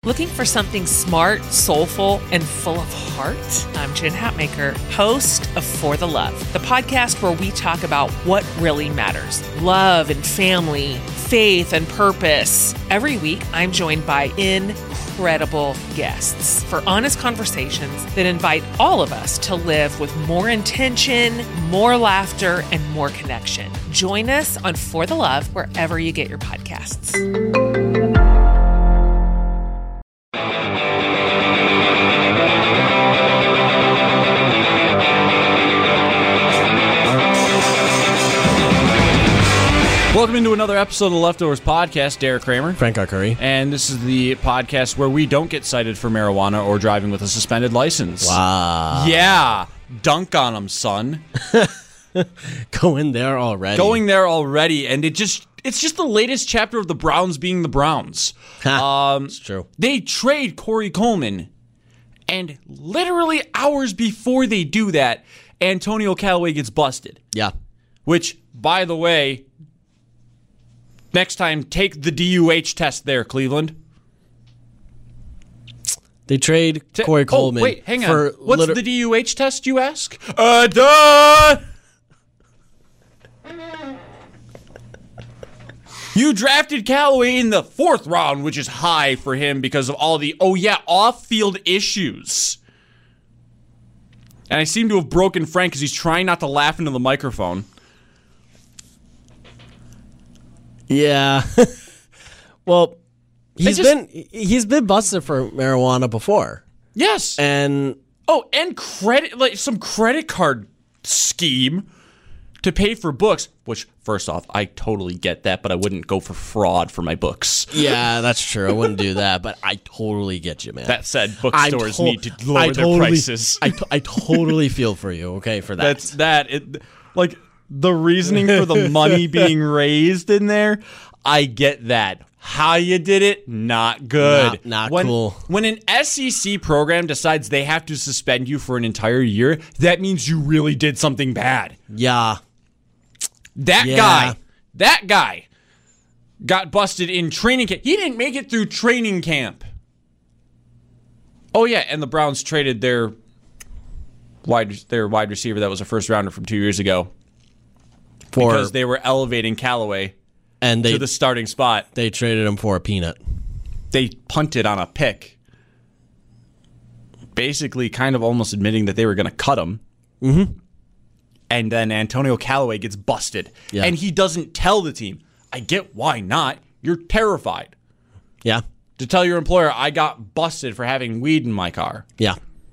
Looking for something smart, soulful, and full of heart? I'm Jen Hatmaker, host of For the Love, the podcast where we talk about what really matters: love and family, faith and purpose. Every week, I'm joined by incredible guests for honest conversations that invite all of us to live with more intention, more laughter, and more connection. Join us on For the Love wherever you get your podcasts. Welcome into another episode of the Leftovers Podcast. Derek Kramer. Frank Arcuri. And this is the podcast where we don't get cited for marijuana or driving with a suspended license. Wow. Yeah. Dunk on them, son. Going there already. And it's just the latest chapter of the Browns being the Browns. It's true. They trade Corey Coleman. And literally hours before they do that, Antonio Callaway gets busted. Yeah. Which, by the way, next time, take the DUH test there, Cleveland. They trade Corey Coleman. Oh, wait, hang on. What's the DUH test, you ask? Duh! You drafted Callaway in the 4th round, which is high for him because of all the, off-field issues. And I seem to have broken Frank because he's trying not to laugh into the microphone. Yeah. Well, he's been busted for marijuana before. Yes. And some credit card scheme to pay for books, which, first off, I totally get that, but I wouldn't go for fraud for my books. Yeah, that's true. I wouldn't do that, but I totally get you, man. That said, bookstores need to lower their prices. I totally feel for you, okay, for that. The reasoning for the money being raised in there, I get that. How you did it, not good. Not cool. When an SEC program decides they have to suspend you for an entire year, that means you really did something bad. Yeah. That guy got busted in training camp. He didn't make it through training camp. Oh, yeah, and the Browns traded their wide receiver that was a first rounder from 2 years ago. Because they were elevating Callaway to the starting spot. They traded him for a peanut. They punted on a pick. Basically kind of almost admitting that they were going to cut him. Mm-hmm. And then Antonio Callaway gets busted. Yeah. And he doesn't tell the team. I get why not. You're terrified. Yeah. To tell your employer, I got busted for having weed in my car. Yeah.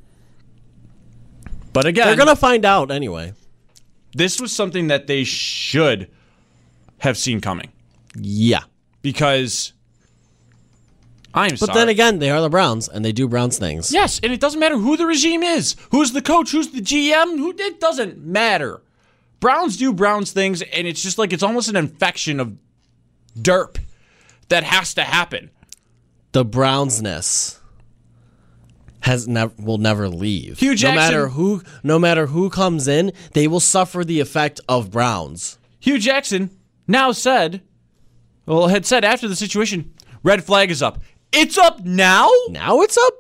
But again, they're going to find out anyway. This was something that they should have seen coming. Yeah. Because sorry. But then again, they are the Browns, and they do Browns things. Yes, and it doesn't matter who the regime is. Who's the coach? Who's the GM? It doesn't matter. Browns do Browns things, and it's just like it's almost an infection of derp that has to happen. The Brownsness will never leave. Hugh Jackson, no matter who comes in, they will suffer the effect of Browns. Hugh Jackson had said after the situation, red flag is up. It's up now? Now it's up?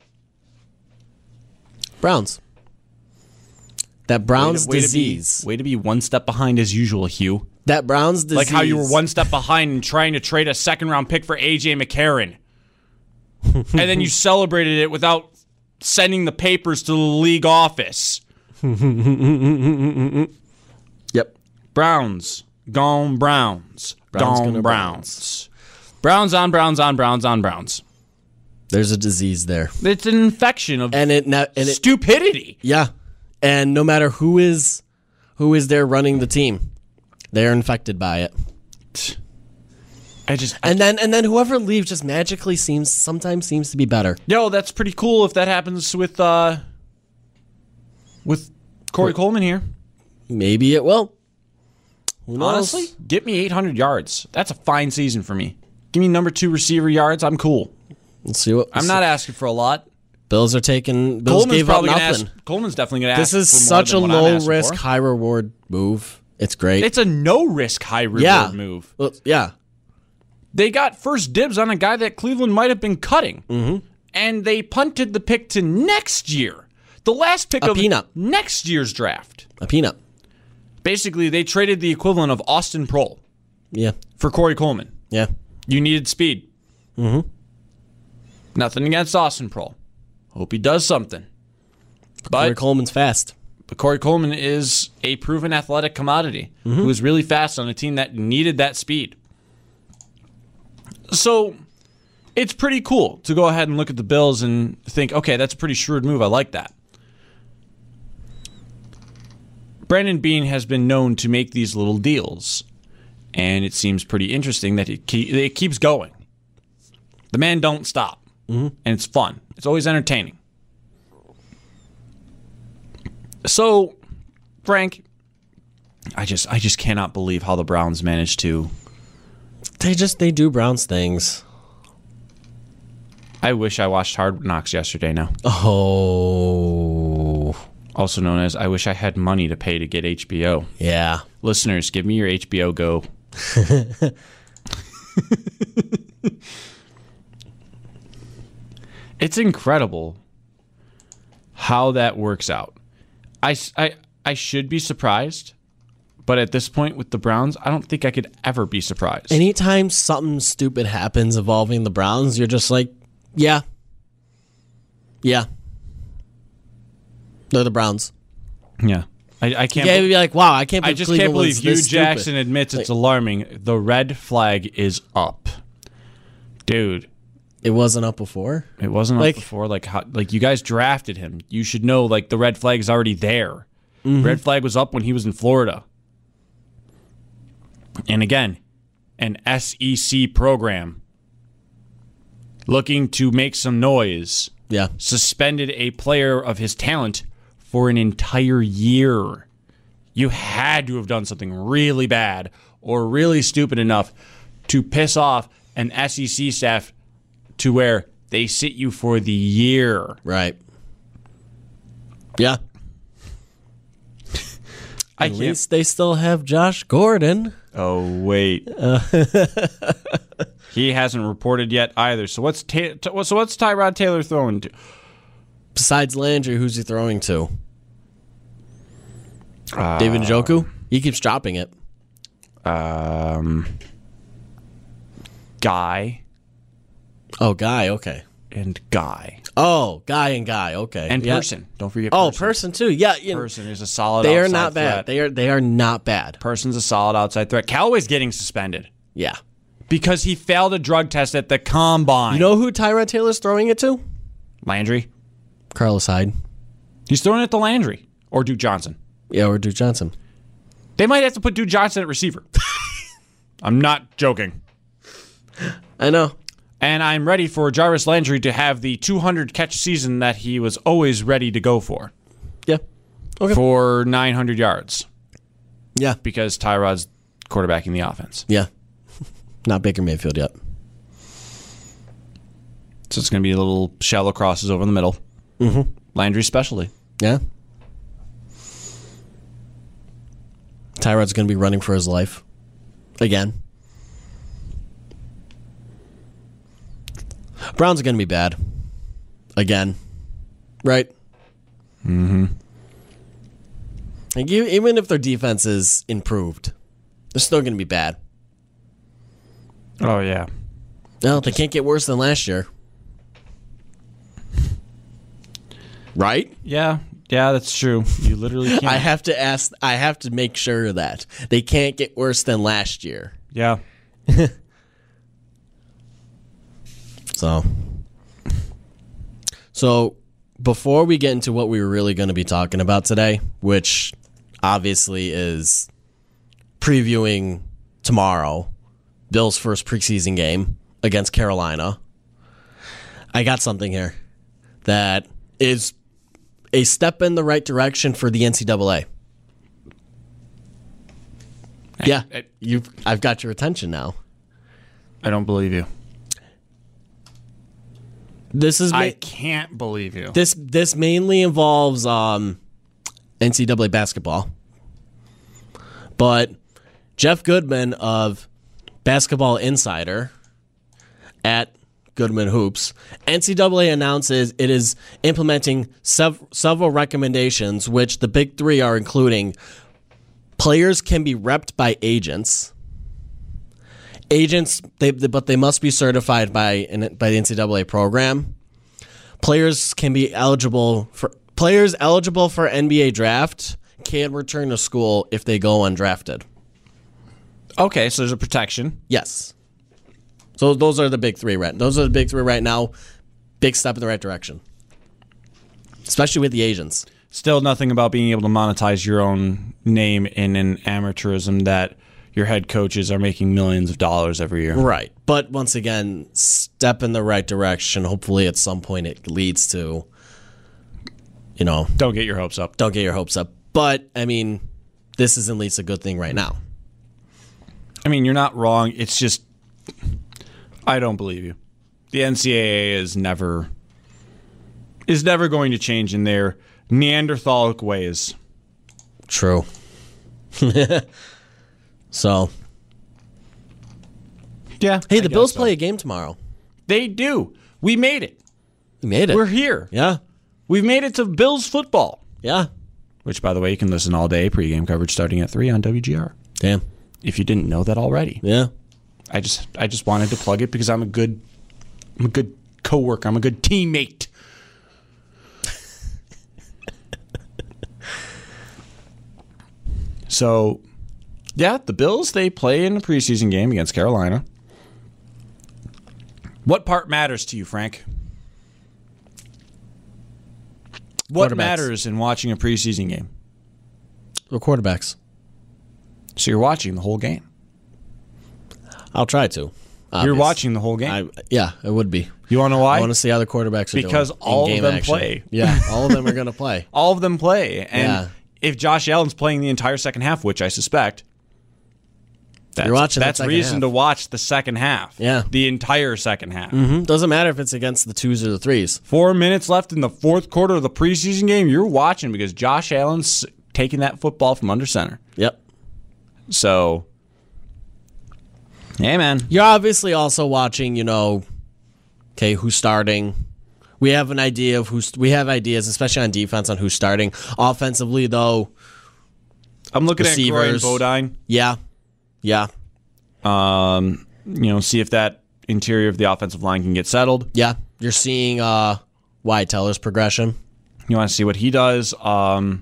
Browns. That Browns disease. Way to be one step behind as usual, Hugh. That Browns disease. Like how you were one step behind in trying to trade a second-round pick for A.J. McCarron. And then you celebrated it without sending the papers to the league office. Yep. Browns. Gone Browns. Gone Browns. Browns on Browns on Browns on Browns. There's a disease there. It's an infection of stupidity. Yeah. And no matter who is there running the team, they're infected by it. And then whoever leaves just magically sometimes seems to be better. Yo, that's pretty cool if that happens with Corey Coleman here. Maybe it will. Who knows? Honestly, get me 800 yards. That's a fine season for me. Give me number 2 receiver yards. I'm cool. Let's see what I'm not asking for a lot. Bills gave up nothing. Coleman's definitely going to ask. This is such a low risk, high reward move. It's great. It's a no risk, high reward move. Well, yeah. They got first dibs on a guy that Cleveland might have been cutting. Mm-hmm. And they punted the pick to next year. The last pick of next year's draft. A peanut. Basically, they traded the equivalent of Austin Proehl. Yeah. For Corey Coleman. Yeah. You needed speed. Mm-hmm. Nothing against Austin Proehl. Hope he does something. But Corey Coleman's fast. But Corey Coleman is a proven athletic commodity who is really fast on a team that needed that speed. So it's pretty cool to go ahead and look at the Bills and think, okay, that's a pretty shrewd move. I like that. Brandon Beane has been known to make these little deals, and it seems pretty interesting that it keeps going. The man don't stop, and it's fun. It's always entertaining. So, Frank, I just cannot believe how the Browns managed to. They do Browns things. I wish I watched Hard Knocks yesterday now. Oh. Also known as I wish I had money to pay to get HBO. Yeah. Listeners, give me your HBO Go. It's incredible how that works out. I should be surprised, but at this point with the Browns, I don't think I could ever be surprised. Anytime something stupid happens involving the Browns, you're just like, yeah. Yeah. They're the Browns. Yeah. I can't be like, wow, I can't believe I just can't believe Hugh Jackson admits it's alarming. The red flag is up. Dude. It wasn't up before? It wasn't up before. Like you guys drafted him. You should know the red flag is already there. Mm-hmm. Red flag was up when he was in Florida. And again, an SEC program looking to make some noise. Yeah. Suspended a player of his talent for an entire year. You had to have done something really bad or really stupid enough to piss off an SEC staff to where they sit you for the year. Right. Yeah. At least they still have Josh Gordon. Oh, wait. He hasn't reported yet either. So what's Tyrod Taylor throwing to? Besides Landry, who's he throwing to? David Njoku? He keeps dropping it. Guy. Oh, Guy, okay. And Guy. Oh, Guy and Guy, okay. And Person. Don't forget Person. Oh, Person too. Yeah, Person is a solid outside threat. They are not bad. They are not bad. Person's a solid outside threat. Callaway's getting suspended. Yeah. Because he failed a drug test at the combine. You know who Tyrod Taylor's throwing it to? Landry. Carlos Hyde. He's throwing it to Landry. Or Duke Johnson. Yeah, or Duke Johnson. They might have to put Duke Johnson at receiver. I'm not joking. I know. And I'm ready for Jarvis Landry to have the 200-catch season that he was always ready to go for. Yeah. Okay. For 900 yards. Yeah. Because Tyrod's quarterbacking the offense. Yeah. Not Baker Mayfield yet. So it's going to be a little shallow crosses over the middle. Mm-hmm. Landry specialty. Yeah. Tyrod's going to be running for his life. Again. Browns are going to be bad. Again. Right? Mm-hmm. Like, even if their defense is improved, they're still going to be bad. Oh, yeah. No, they can't get worse than last year. Right? Yeah. Yeah, that's true. You literally can't. I have to make sure of that. They can't get worse than last year. Yeah. So before we get into what we were really going to be talking about today, which obviously is previewing tomorrow, Bills' first preseason game against Carolina, I got something here that is a step in the right direction for the NCAA. Yeah, I've got your attention now. I don't believe you. I can't believe you. This mainly involves NCAA basketball. But Jeff Goodman of Basketball Insider at Goodman Hoops. NCAA announces it is implementing several recommendations, which the big three are including players can be repped by agents. But they must be certified by the NCAA program. Players eligible for NBA draft can return to school if they go undrafted. Okay, so there's a protection. Yes. So those are the big three right now. Big step in the right direction. Especially with the agents. Still nothing about being able to monetize your own name in an amateurism that your head coaches are making millions of dollars every year. Right. But once again, step in the right direction. Hopefully at some point it leads to, Don't get your hopes up. Don't get your hopes up. But, I mean, this is at least a good thing right now. I mean, you're not wrong. It's just, I don't believe you. The NCAA is never going to change in their Neanderthalic ways. True. So. Yeah. Hey, the Bills play a game tomorrow. They do. We made it. We made it. We're here. Yeah. We've made it to Bills football. Yeah. Which, by the way, you can listen all day. Pregame coverage starting at 3 on WGR. Damn. If you didn't know that already. Yeah. I just wanted to plug it because I'm a good coworker. I'm a good teammate. So, yeah, the Bills, they play in a preseason game against Carolina. What part matters to you, Frank? What matters in watching a preseason game? The quarterbacks. So you're watching the whole game? I'll try to. You're watching the whole game? Yeah, it would be. You want to know why? I want to see how the quarterbacks are doing. Because all of them play. Yeah, all of them are going to play. All of them play. And if Josh Allen's playing the entire second half, which I suspect, that's reason to watch the second half. Yeah. The entire second half. Mm-hmm. Doesn't matter if it's against the 2s or the 3s. 4 minutes left in the fourth quarter of the preseason game. You're watching because Josh Allen's taking that football from under center. Yep. So, hey, man. You're obviously also watching, who's starting. We have an idea of we have ideas, especially on defense, on who's starting. Offensively, though, I'm looking receivers. At Groy and Bodine. Yeah. Yeah. See if that interior of the offensive line can get settled. Yeah. You're seeing Wyatt Teller's progression. You want to see what he does. What's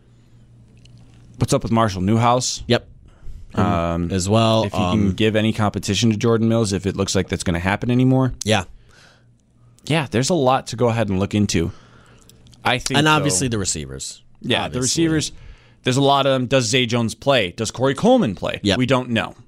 up with Marshall Newhouse? Yep. As well. If he can give any competition to Jordan Mills, if it looks like that's going to happen anymore. Yeah. Yeah, there's a lot to go ahead and look into. I think, and obviously the receivers. Yeah, obviously. The receivers. There's a lot of them. Does Zay Jones play? Does Corey Coleman play? Yep. We don't know.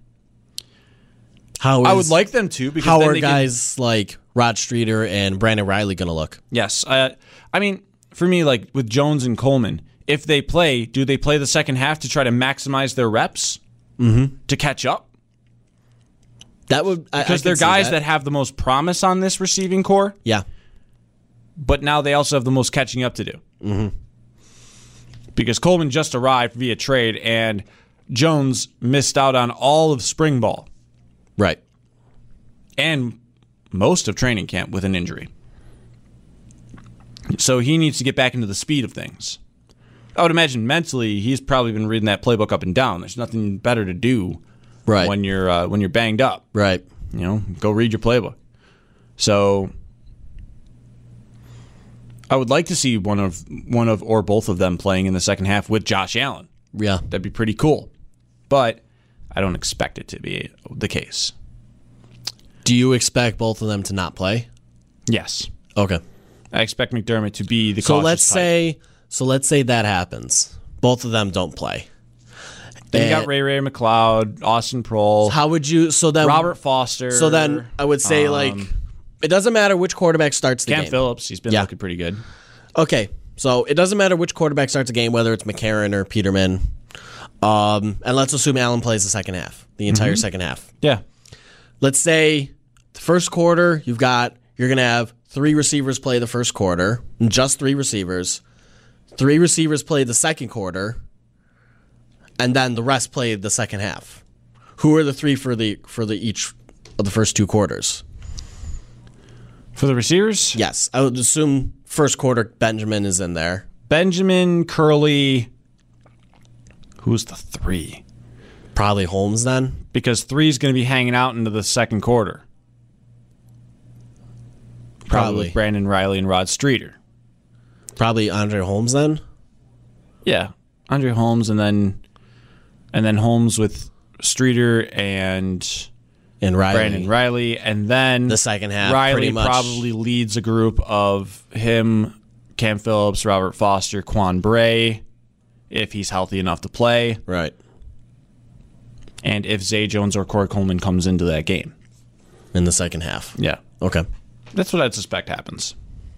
I would like them to. Because how then are guys like Rod Streeter and Brandon Riley going to look? Yes. I mean, for me, like with Jones and Coleman, if they play, do they play the second half to try to maximize their reps to catch up? That would because they're guys that have the most promise on this receiving core. Yeah, but now they also have the most catching up to do. Mm-hmm. Because Coleman just arrived via trade, and Jones missed out on all of spring ball, right, and most of training camp with an injury. So he needs to get back into the speed of things. I would imagine mentally he's probably been reading that playbook up and down. There's nothing better to do. Right. When you're banged up. Right. Go read your playbook. So I would like to see one of or both of them playing in the second half with Josh Allen. Yeah. That'd be pretty cool. But I don't expect it to be the case. Do you expect both of them to not play? Yes. Okay. I expect McDermott to be the So cautious type. let's say that happens. Both of them don't play. Then you got Ray McLeod, Austin Prohl. How would you? So then Robert Foster. So then I would say it doesn't matter which quarterback starts the game. Cam Phillips, he's been looking pretty good. Okay, so it doesn't matter which quarterback starts the game, whether it's McCarron or Peterman. And let's assume Allen plays the second half, the entire second half. Yeah. Let's say the first quarter you're gonna have 3 receivers play the first quarter, just 3 receivers. 3 receivers play the second quarter. And then the rest played the second half. Who are the 3 for the each of the first 2 quarters? For the receivers? Yes. I would assume first quarter Benjamin is in there. Benjamin, Curley. Who's the 3? Probably Holmes then. Because 3 is going to be hanging out into the second quarter. Probably Brandon Riley and Rod Streeter. Probably Andre Holmes then. Yeah. Andre Holmes and then Holmes with Streeter and Riley. Brandon Riley, and then the second half, Riley pretty much. probably leads a group of him, Cam Phillips, Robert Foster, Quan Bray, if he's healthy enough to play, Right. and if Zay Jones or Corey Coleman comes into that game. In the second half. Yeah. Okay. That's what I'd suspect happens.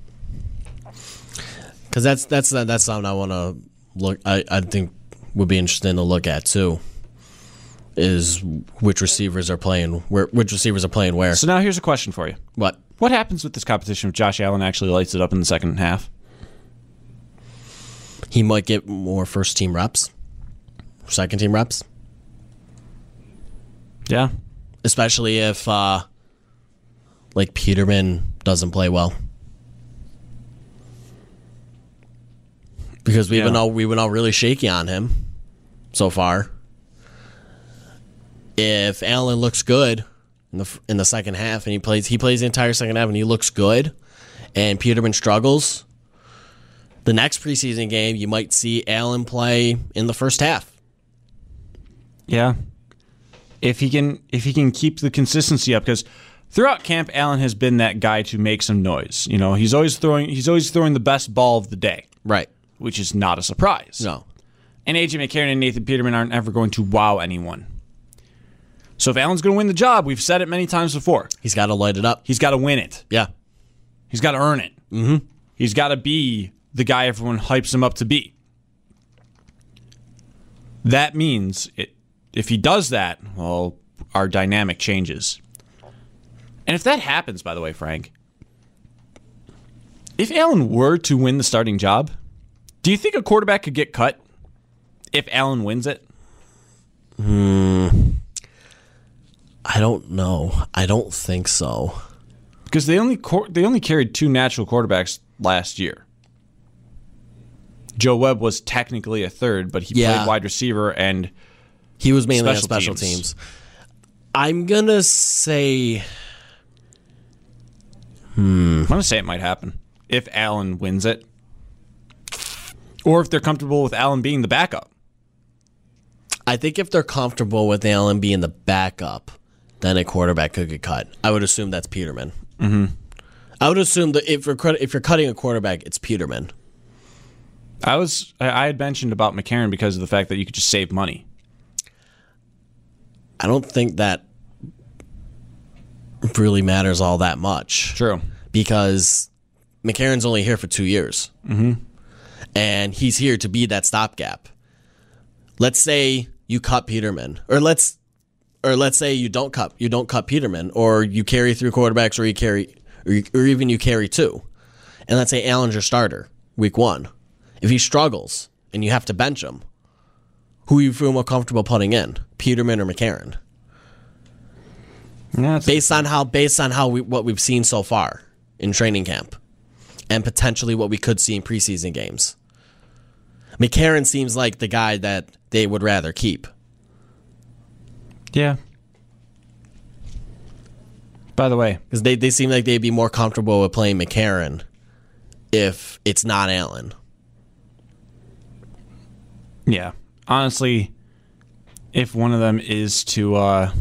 Because that's something I want to look. I think would be interesting to look at too. Is which receivers are playing where? So now here's a question for you. What? What happens with this competition if Josh Allen actually lights it up in the second half? He might get more first team reps, second team reps, Yeah. especially if like Peterman doesn't play well. Because we've been all really shaky on him so far. If Allen looks good in the second half and he plays the entire second half and he looks good, and Peterman struggles, the next preseason game you might see Allen play in the first half. Yeah. If he can keep the consistency up, because throughout camp, Allen has been that guy to make some noise. You know, he's always throwing the best ball of the day. Right. Which is not a surprise. No. And A.J. McCarron and Nathan Peterman aren't ever going to wow anyone. So if Allen's going to win the job, we've said it many times before. He's got to light it up. He's got to win it. Yeah. He's got to earn it. Mm-hmm. He's got to be the guy everyone hypes him up to be. That means if he does that, well, our dynamic changes. And if that happens, by the way, Frank, if Allen were to win the starting job, do you think a quarterback could get cut if Allen wins it? I don't know. I don't think so. Because they only carried 2 natural quarterbacks last year. Joe Webb was technically a third, but he played wide receiver and he was mainly on special teams. I'm gonna say, I'm gonna say it might happen if Allen wins it, or if they're comfortable with Allen being the backup. I think if they're comfortable with Allen being the backup, then a quarterback could get cut. I would assume that's Peterman. Mm-hmm. I would assume that if you're cutting a quarterback, it's Peterman. I had mentioned about McCarron because of the fact that you could just save money. I don't think that really matters all that much. True. Because McCarron's only here for 2 years. Mm-hmm. And he's here to be that stopgap. Let's say you cut Peterman, or let's say you don't cut Peterman, or you carry 3 quarterbacks, or even you carry 2. And let's say Allen's your starter week 1. If he struggles and you have to bench him, who you feel more comfortable putting in, Peterman or McCarron? Yeah, based on what we've seen so far in training camp, and potentially what we could see in preseason games. McCarron seems like the guy that they would rather keep. Yeah. By the way, because they seem like they'd be more comfortable with playing McCarron if it's not Allen. Yeah. Honestly, if one of them is to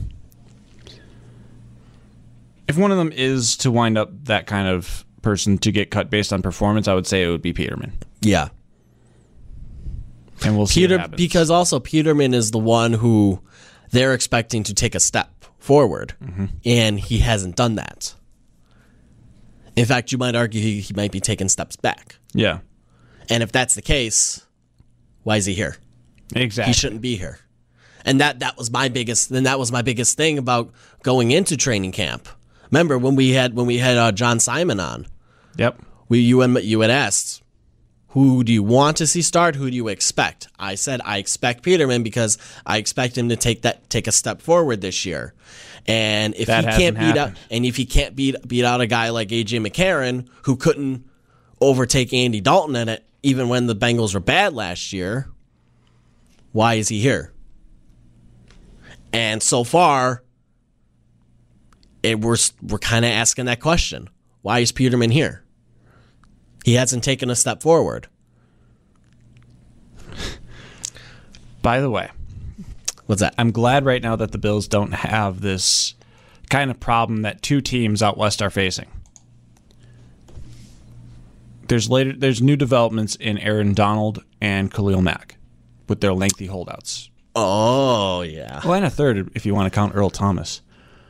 wind up that kind of person to get cut based on performance, I would say it would be Peterman. Yeah. And we'll see what happens. Because also Peterman is the one who they're expecting to take a step forward, and he hasn't done that. In fact, you might argue he might be taking steps back. Yeah. And if that's the case, why is he here? Exactly. He shouldn't be here. And that was my biggest thing about going into training camp. Remember when we had John Simon on? Yep. You had asked, Who do you want to see start? Who do you expect? I said I expect Peterman because I expect him to take a step forward this year. And if he can't beat out a guy like AJ McCarron, who couldn't overtake Andy Dalton in it even when the Bengals were bad last year, why is he here? And so far, we're kind of asking that question. Why is Peterman here? He hasn't taken a step forward. By the way, what's that? I'm glad right now that the Bills don't have this kind of problem that two teams out west are facing. There's new developments in Aaron Donald and Khalil Mack with their lengthy holdouts. Oh, yeah. Well, and a third if you want to count Earl Thomas.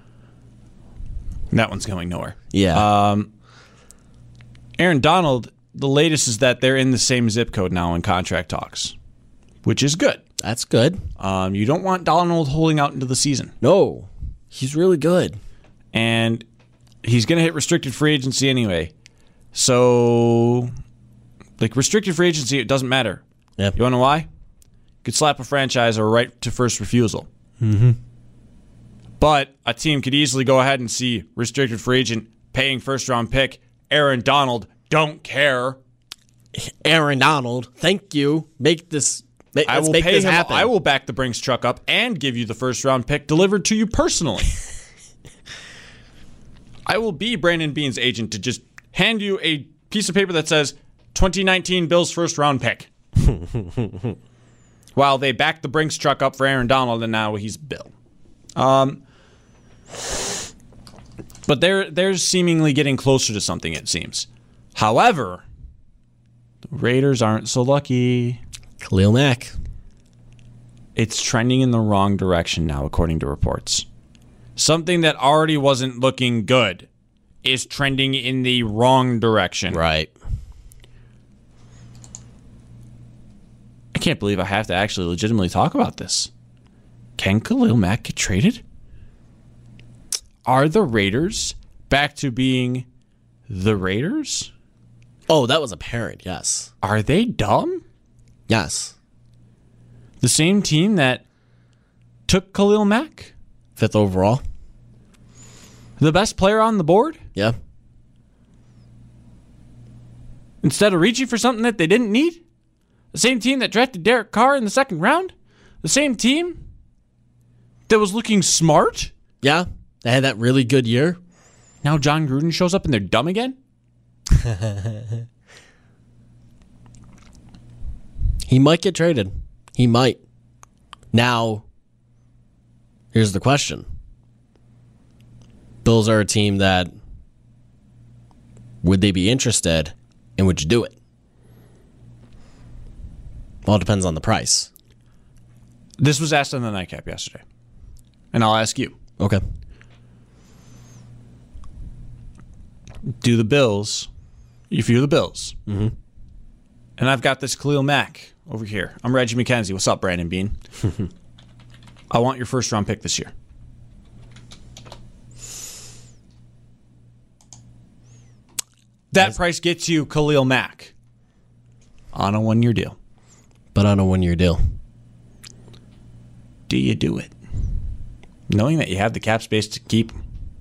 That one's going nowhere. Yeah. Aaron Donald, the latest is that they're in the same zip code now in contract talks, which is good. That's good. You don't want Donald holding out into the season. No, he's really good. And he's going to hit restricted free agency anyway. So, restricted free agency, it doesn't matter. Yep. You want to know why? You could slap a franchise or right to first refusal. Mm-hmm. But a team could easily go ahead and see restricted free agent paying first-round pick Aaron Donald. Don't care. Aaron Donald, thank you. Make this happen. I will back the Brinks truck up and give you the first-round pick delivered to you personally. I will be Brandon Beane's agent to just hand you a piece of paper that says 2019 Bills first-round pick. While they back the Brinks truck up for Aaron Donald, and now he's Bill. But they're seemingly getting closer to something, it seems. However, the Raiders aren't so lucky. Khalil Mack. It's trending in the wrong direction now, according to reports. Something that already wasn't looking good is trending in the wrong direction. Right. I can't believe I have to actually legitimately talk about this. Can Khalil Mack get traded? Are the Raiders back to being the Raiders? Oh, that was apparent, yes. Are they dumb? Yes. The same team that took Khalil Mack? 5th overall. The best player on the board? Yeah. Instead of reaching for something that they didn't need? The same team that drafted Derek Carr in the 2nd round? The same team that was looking smart? Yeah. They had that really good year. Now John Gruden shows up and they're dumb again? He might get traded. He might. Now, here's the question. Bills are a team that, would they be interested and would you do it? Well, it depends on the price. This was asked on the Nightcap yesterday. And I'll ask you. Okay. Do the Bills, if you're the Bills, mm-hmm. and I've got this Khalil Mack over here. I'm Reggie McKenzie. What's up, Brandon Beane? I want your first-round pick this year. That price gets you Khalil Mack on a 1-year deal. But on a 1-year deal. Do you do it? Knowing that you have the cap space to keep.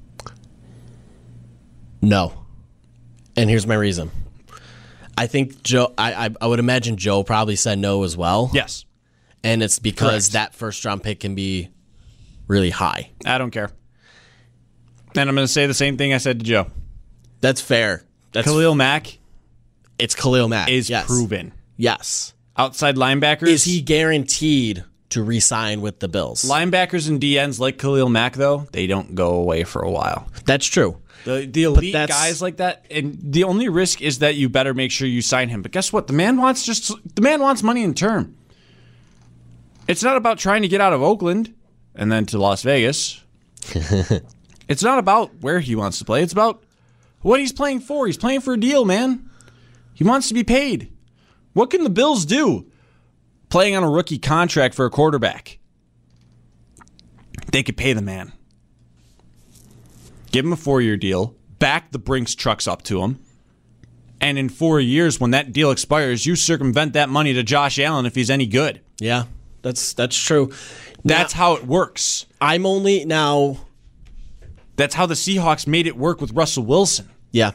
No. And here's my reason. I think Joe, I would imagine Joe probably said no as well. Yes. And it's because Correct. that first-round pick can be really high. I don't care. And I'm going to say the same thing I said to Joe. That's fair. Khalil Mack It's Khalil Mack. is yes. proven. Yes. Outside linebackers. Is he guaranteed to re-sign with the Bills? Linebackers and DNs like Khalil Mack, though, they don't go away for a while. That's true. The elite guys like that, and the only risk is that you better make sure you sign him. But guess what? The man wants money in term. It's not about trying to get out of Oakland and then to Las Vegas. It's not about where he wants to play. It's about what he's playing for. He's playing for a deal, man. He wants to be paid. What can the Bills do? Playing on a rookie contract for a quarterback. They could pay the man. Give him a 4-year deal. Back the Brinks trucks up to him. And in 4 years, when that deal expires, you circumvent that money to Josh Allen if he's any good. Yeah, that's true. That's how it works. I'm only now. That's how the Seahawks made it work with Russell Wilson. Yeah.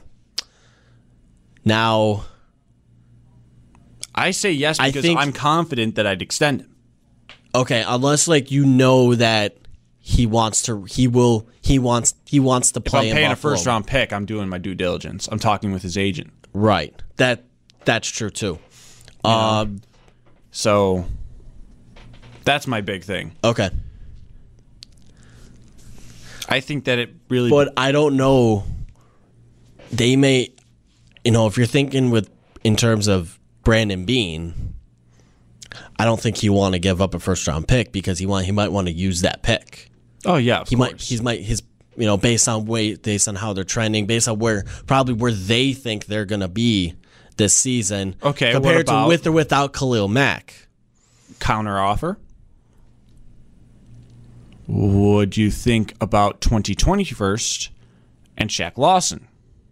Now, I say yes because I'm confident that I'd extend him. Okay, unless like you know that he wants to play If I'm in paying a Buffalo. first round pick, I'm doing my due diligence. I'm talking with his agent. Right. That's true too. So that's my big thing. Okay. I think that it really. But I don't know. They may, if you're thinking in terms of Brandon Beane, I don't think he want to give up a first round pick because he might want to use that pick. Oh yeah, of course. Based on how they're trending, based on where they think they're gonna be this season. Okay, compared what about to with or without Khalil Mack. Counter offer. What do you think about 2020 first and Shaq Lawson?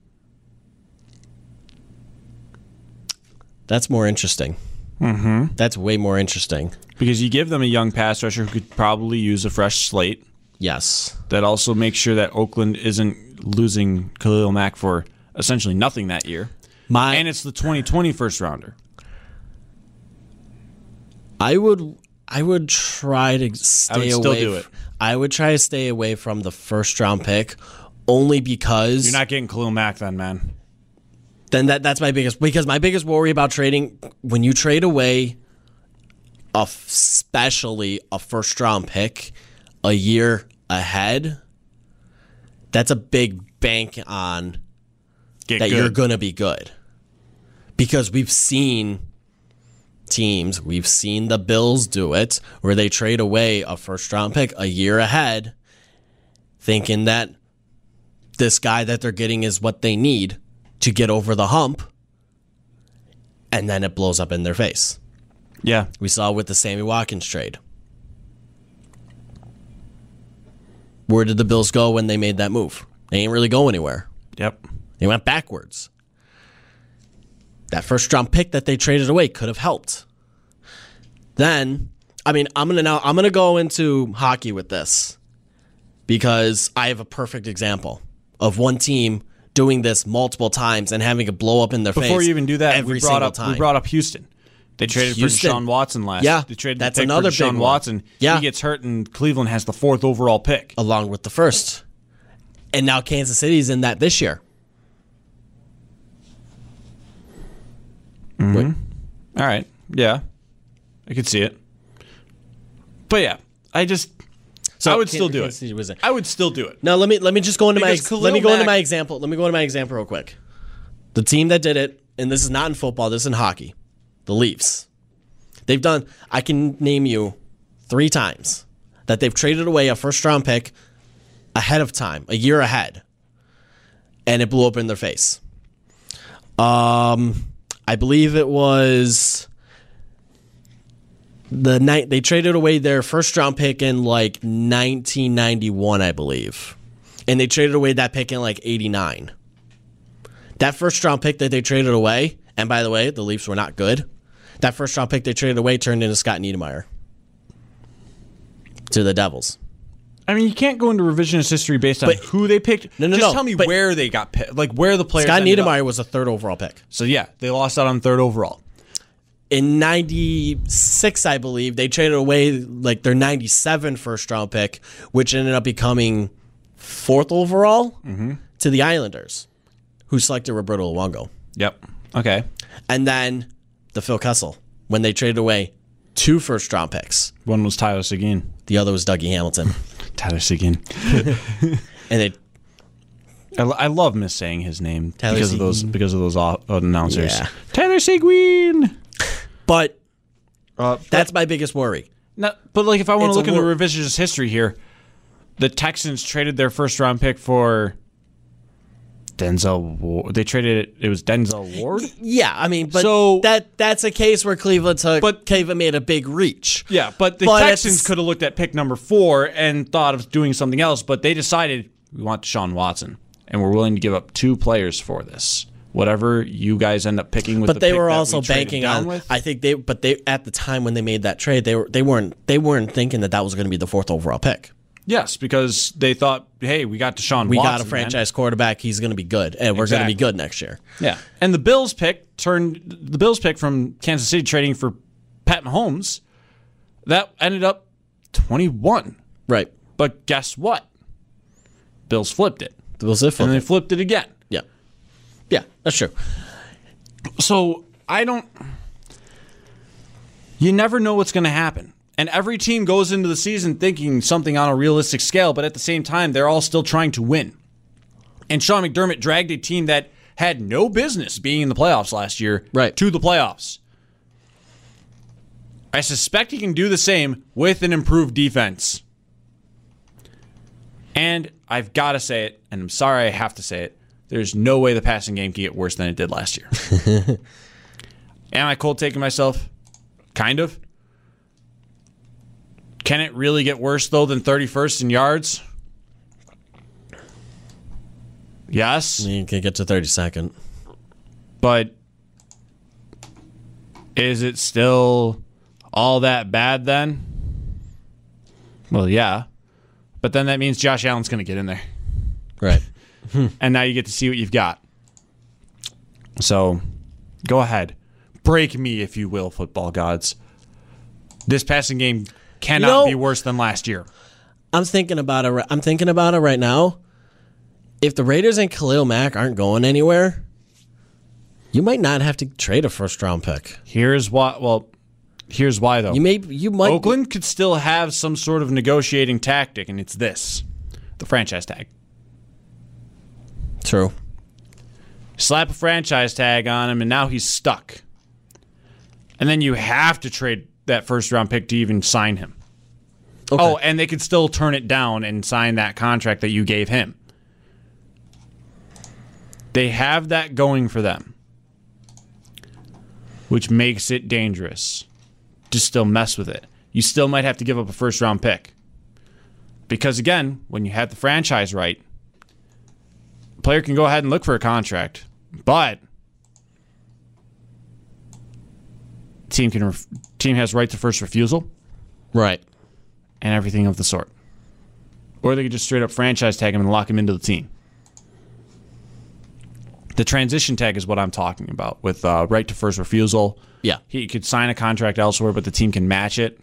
That's more interesting. Mm-hmm. That's way more interesting. Because you give them a young pass rusher who could probably use a fresh slate. Yes. That also makes sure that Oakland isn't losing Khalil Mack for essentially nothing that year. And it's the 2020 first rounder. I would try to stay away. I would still do it. I would try to stay away from the first round pick only because You're not getting Khalil Mack then, man. Then that's my biggest worry about trading when you trade away especially a first round pick a year ahead. That's a big bank on you're going to be good. Because we've seen the Bills do it, where they trade away a first-round pick a year ahead, thinking that this guy that they're getting is what they need to get over the hump, and then it blows up in their face. Yeah. We saw with the Sammy Watkins trade. Where did the Bills go when they made that move? They ain't really go anywhere. Yep. They went backwards. That first round pick that they traded away could have helped. Then, I'm gonna go into hockey with this because I have a perfect example of one team doing this multiple times and having it blow up in their face. Before you even do that, every we single time. brought up Houston. They traded for Deshaun Watson last. Yeah, they traded that's the pick another for Deshaun big one. Watson. Yeah. He gets hurt, and Cleveland has the 4th overall pick, along with the first. And now Kansas City's in that this year. Mm-hmm. All right. Yeah. I could see it. But yeah, I would still do it. I would still do it. Now let me just go into Because into my Mack- example. Let me go into my example real quick. The team that did it, and this is not in football, this is in hockey. The Leafs. I can name you 3 times that they've traded away a first round pick ahead of time, a year ahead, and it blew up in their face. I believe it was the night they traded away their first round pick in like 1991, I believe. And they traded away that pick in like 89. That first round pick that they traded away, and by the way, the Leafs were not good. That first round pick they traded away turned into Scott Niedermayer to the Devils. I mean, you can't go into revisionist history based on who they picked. No. Just tell me where they got picked, like where the players. Scott ended up. Niedermayer was a 3rd overall pick. So yeah, they lost out on 3rd overall. In 96, I believe, they traded away like their 97 first round pick, which ended up becoming 4th overall to the Islanders, who selected Roberto Luongo. Yep. Okay. And then the Phil Kessel, when they traded away 2 first round picks. One was Tyler Seguin. The other was Dougie Hamilton. Tyler Seguin. And I love missaying his name because of those announcers. Yeah. Tyler Seguin. But that's my biggest worry. No, but like if I want It's to look a into war- revisionist history here, the Texans traded their first round pick for Denzel Ward. They traded it. It was Denzel Ward. Yeah, I mean, but So- that's a case where Cleveland made a big reach. Yeah, but the Texans could have looked at pick number 4 and thought of doing something else, but they decided we want Deshaun Watson, and we're willing to give up 2 players for this. whatever you guys end up picking with. But they were also banking on. With. I think they at the time when they made that trade, they weren't thinking that was going to be the 4th overall pick. Yes, because they thought, hey, we got Deshaun Watson. We got a franchise quarterback. He's going to be good, and we're going to be good next year. Yeah, and the Bills pick from Kansas City trading for Pat Mahomes. That ended up 21. Right. But guess what? Bills flipped it. The Bills did flip and they flipped it again. Yeah. Yeah, that's true. So you never know what's going to happen. And every team goes into the season thinking something on a realistic scale, but at the same time, they're all still trying to win. And Sean McDermott dragged a team that had no business being in the playoffs last year to the playoffs. I suspect he can do the same with an improved defense. And I've got to say it, and I'm sorry I have to say it, there's no way the passing game can get worse than it did last year. Am I cold taking myself? Kind of. Can it really get worse, though, than 31st in yards? Yes. You can get to 32nd. But is it still all that bad then? Well, yeah. But then that means Josh Allen's going to get in there. Right. And now you get to see what you've got. So, go ahead. Break me, if you will, football gods. This passing game cannot be worse than last year. I'm thinking about it right now. If the Raiders and Khalil Mack aren't going anywhere, you might not have to trade a first-round pick. Here's why, though. You might. Oakland could still have some sort of negotiating tactic, and it's this: the franchise tag. True. Slap a franchise tag on him, and now he's stuck. And then you have to trade that first-round pick to even sign him. Okay. Oh, and they could still turn it down and sign that contract that you gave him. They have that going for them, which makes it dangerous to still mess with it. You still might have to give up a first-round pick. Because, again, when you have the franchise right, the player can go ahead and look for a contract, but team has right to first refusal. Right. And everything of the sort. Or they could just straight up franchise tag him and lock him into the team. The transition tag is what I'm talking about, with right to first refusal. Yeah. He could sign a contract elsewhere, but the team can match it.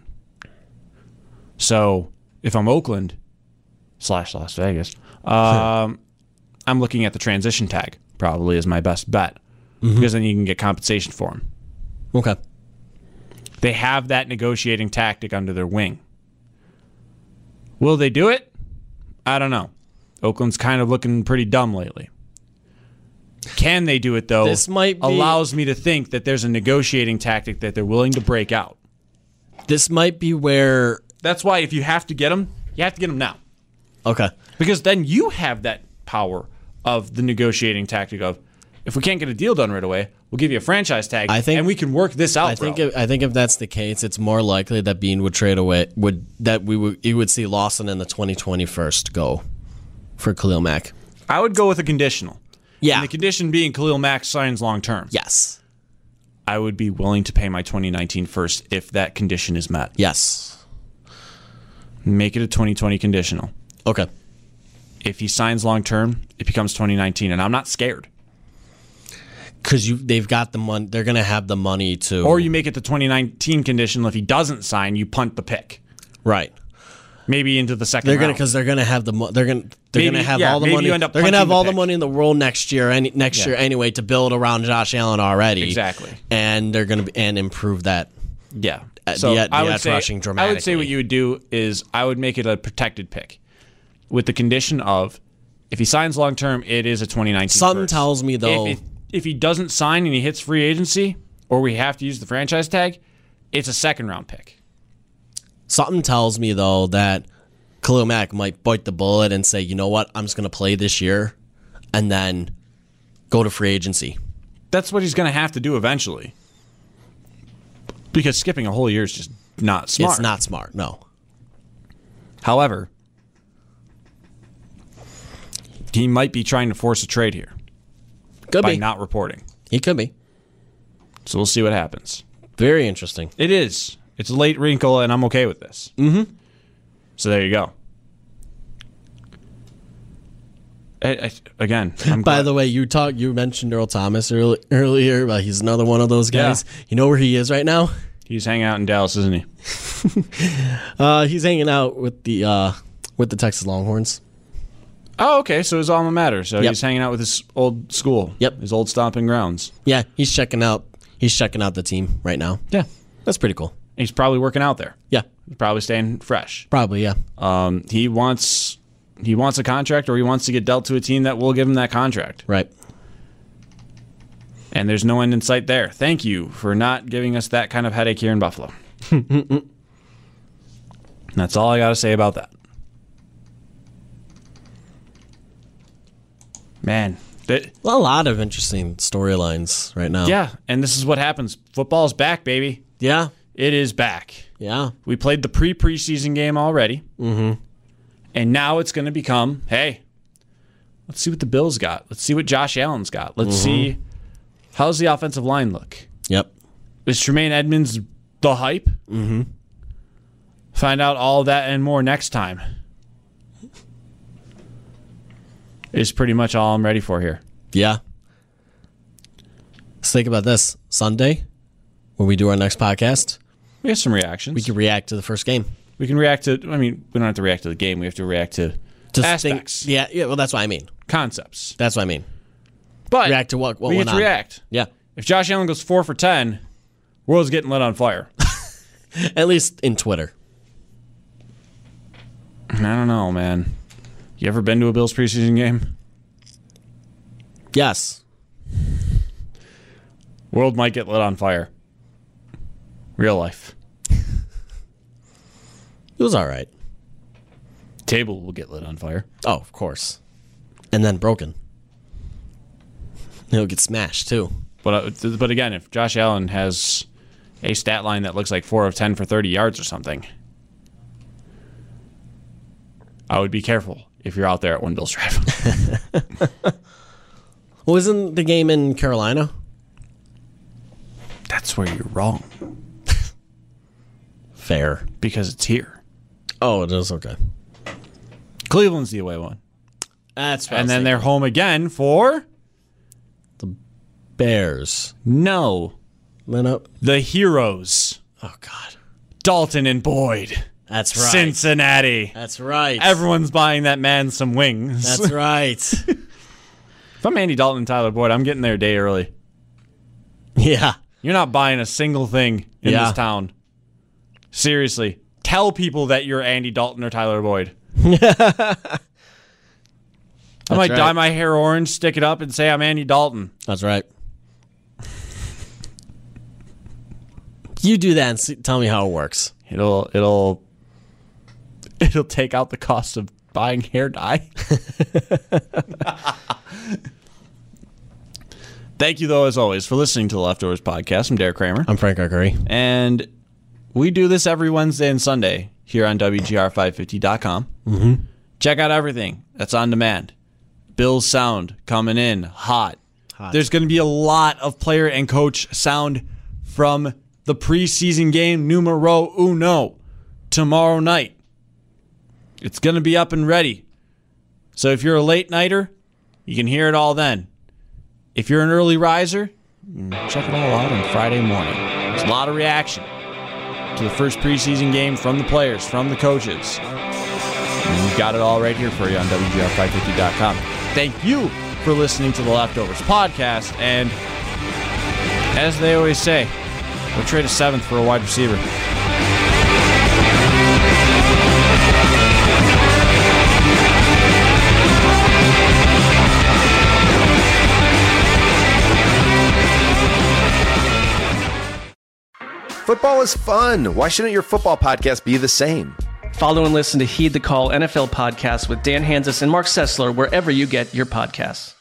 So if I'm Oakland / Las Vegas, I'm looking at the transition tag probably as my best bet, because then you can get compensation for him. Okay. They have that negotiating tactic under their wing. Will they do it? I don't know. Oakland's kind of looking pretty dumb lately. Can they do it, though? This might be, allows me to think that there's a negotiating tactic that they're willing to break out. This might be where... That's why if you have to get them, you have to get them now. Okay. Because then you have that power of the negotiating tactic of, if we can't get a deal done right away, we'll give you a franchise tag, and we can work this out. I think if that's the case, it's more likely that Bean would trade away. You would see Lawson in the 2021 go for Khalil Mack. I would go with a conditional. Yeah. And the condition being Khalil Mack signs long term. Yes. I would be willing to pay my 2019 first if that condition is met. Yes. Make it a 2020 conditional. Okay. If he signs long term, it becomes 2019, and I'm not scared. Because they've got the money. They're going to have the money to... Or you make it the 2019 conditional. If he doesn't sign, you punt the pick. Right. Maybe into the second round. Because they're going to have the they're going to have all the money. They're going to have all the money in the world next year anyway to build around Josh Allen already. Exactly. And they're going to improve that. Yeah. So I would say dramatically. I would say what you would do is I would make it a protected pick with the condition of, if he signs long term, it is a 2019. Something tells me though, if he doesn't sign and he hits free agency, or we have to use the franchise tag, it's a second round pick. Something tells me, though, that Khalil Mack might bite the bullet and say, you know what, I'm just going to play this year and then go to free agency. That's what he's going to have to do eventually. Because skipping a whole year is just not smart. It's not smart, no. However, he might be trying to force a trade here. by not reporting. He could be. So we'll see what happens. Very interesting. It is. It's a late wrinkle, and I'm okay with this. Mm-hmm. So there you go. Again, by the way, you mentioned Earl Thomas earlier, but he's another one of those guys. Yeah. You know where he is right now? He's hanging out in Dallas, isn't he? He's hanging out with the Texas Longhorns. Oh, okay. So his alma mater. So he's hanging out with his old school. Yep. His old stomping grounds. Yeah, he's checking out the team right now. Yeah. That's pretty cool. He's probably working out there. Yeah. He's probably staying fresh. Probably, yeah. He wants a contract, or he wants to get dealt to a team that will give him that contract. Right. And there's no end in sight there. Thank you for not giving us that kind of headache here in Buffalo. That's all I got to say about that. Man. A lot of interesting storylines right now. Yeah, and this is what happens. Football's back, baby. Yeah. It is back. Yeah. We played the preseason game already. Mm-hmm. And now it's going to become, hey, let's see what the Bills got. Let's see what Josh Allen's got. Let's see, how's the offensive line look? Yep. Is Tremaine Edmonds the hype? Mm-hmm. Find out all that and more next time. Is pretty much all I'm ready for here. Yeah. Let's think about this. Sunday, when we do our next podcast, we have some reactions. We can react to the first game. We can react to, we don't have to react to the game. We have to react to aspects. Yeah, well, that's what I mean. Concepts. That's what I mean. But react to what we went get to on. React. Yeah. If Josh Allen goes 4 for 10, world's getting lit on fire. At least in Twitter. I don't know, man. You ever been to a Bills preseason game? Yes. World might get lit on fire. Real life. It was all right. Table will get lit on fire. Oh, of course. And then broken. It'll get smashed, too. But again, if Josh Allen has a stat line that looks like 4 of 10 for 30 yards or something, I would be careful if you're out there at One Bills Drive. Well, isn't the game in Carolina? That's where you're wrong. Fair. Because it's here. Oh, it is? Okay. Cleveland's the away one. That's right. And then they're home again for? The Bears. No. Lineup. The Heroes. Oh, God. Dalton and Boyd. That's right. Cincinnati. That's right. Everyone's buying that man some wings. That's right. If I'm Andy Dalton and Tyler Boyd, I'm getting there a day early. Yeah. You're not buying a single thing in this town. Seriously. Tell people that you're Andy Dalton or Tyler Boyd. I might dye my hair orange, stick it up, and say I'm Andy Dalton. That's right. You do that and tell me how it works. It'll take out the cost of buying hair dye. Thank you, though, as always, for listening to the Leftovers Podcast. I'm Derek Kramer. I'm Frank Arcuri. And we do this every Wednesday and Sunday here on WGR550.com. Mm-hmm. Check out everything that's on demand. Bills sound coming in hot. There's going to be a lot of player and coach sound from the preseason game numero uno tomorrow night. It's going to be up and ready. So if you're a late nighter, you can hear it all then. If you're an early riser, check it all out on Friday morning. There's a lot of reaction to the first preseason game from the players, from the coaches. And we've got it all right here for you on WGR550.com. Thank you for listening to the Leftovers Podcast. And as they always say, we'll trade a 7th for a wide receiver. Football is fun. Why shouldn't your football podcast be the same? Follow and listen to Heed the Call NFL podcast with Dan Hanzus and Mark Sessler wherever you get your podcasts.